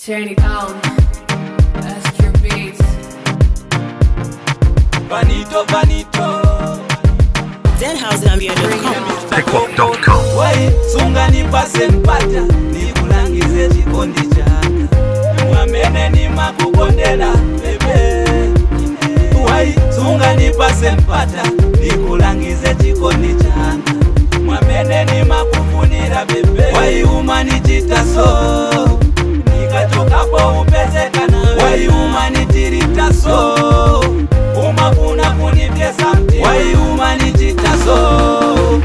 Chaney Town, that's your beats. Vanito Zenhouseambient.com. Wai sunga nipase mpata nikulangize chikondi changa mwamene ni makukondela bebe. Wai sunga nipase mpata nikulangize chikondi changa mwamene ni makufunira bebe. Wai umanichita so nikatokapo upezekana. Wai umanitirita so umafuna kunipyesa mti. Wai umanichita so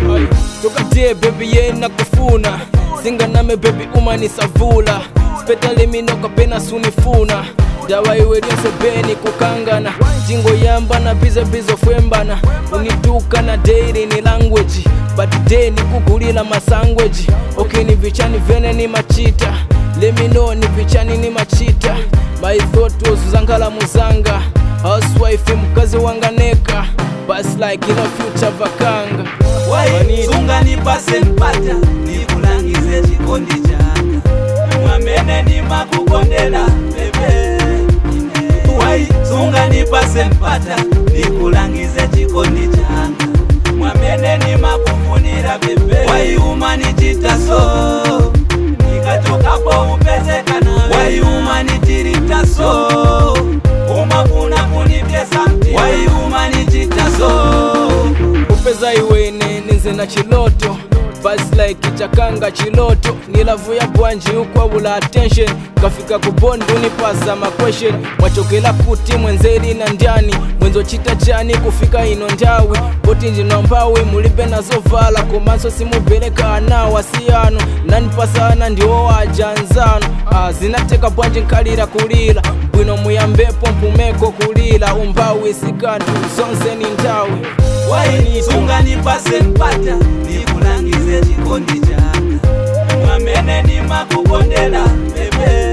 Tukadie baby yena kufuna Singa name baby umanisavula Spetale minoka pena sunifuna Dawa iwe rinse beni kukangana Jingo yambana bizo fwembana Unituka na daily ni language But day ni kugulila masangweji Okay ni vichani vene ni machita Let me know ni vichani ni machita My thought was uzangala muzanga Housewife mkazi wanganeka Bas like in a future vakanga. Wai sunga nipase mpata nikulangize chikondi changa mwamene ni makukondela bebe. Wai sunga nipase mpata nikulangize chikondi changa mwamene ni makufunira bebe. Wai umanichita so nikatokapo upezekana. Wai umanitirita so umafuna kunipyesa mti. Wai umanichita so Upeza iwene ninze na chiloto Buzz like ichakanga chiloto Nilavu ya bwanji ukwabula attention Kafika kubondu nipasa ma question Mwachokela kuti mwenzeri na ndani Mwenzo chita chani kufika ino ndawi Boti njinombawi mulibe na zovala Komanso simubeleka anawa siyano Nanipasana ndiwo wajanzano Zinateka bwanji nkalira kulila Bwino muyambepo mpumeko kulila Umbawi sikantu zonse ni ndawi. Wai sunga nipase mpata nikulangize chikondi changa mwamene ni makukondela bebe.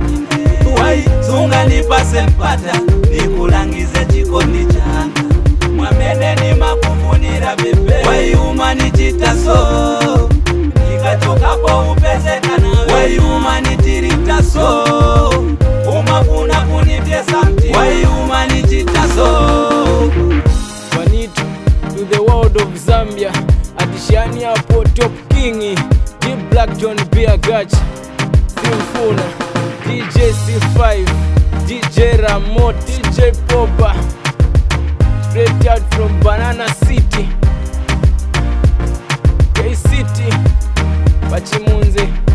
Wai sunga nipase mpata nikulangize chikondi changa mwamene ni makufunira bebe. Wai umanichita so nikatokapo upezekana. Wai umanitirita so umafuna kunipyesa mti. Wai umanichita so To the world of Zambia Atishani hapo top kingi Deep Black John Beer Gach Simfuna DJ C5 DJ Ramot DJ Popa Straight out from Banana City K-City Bachimunze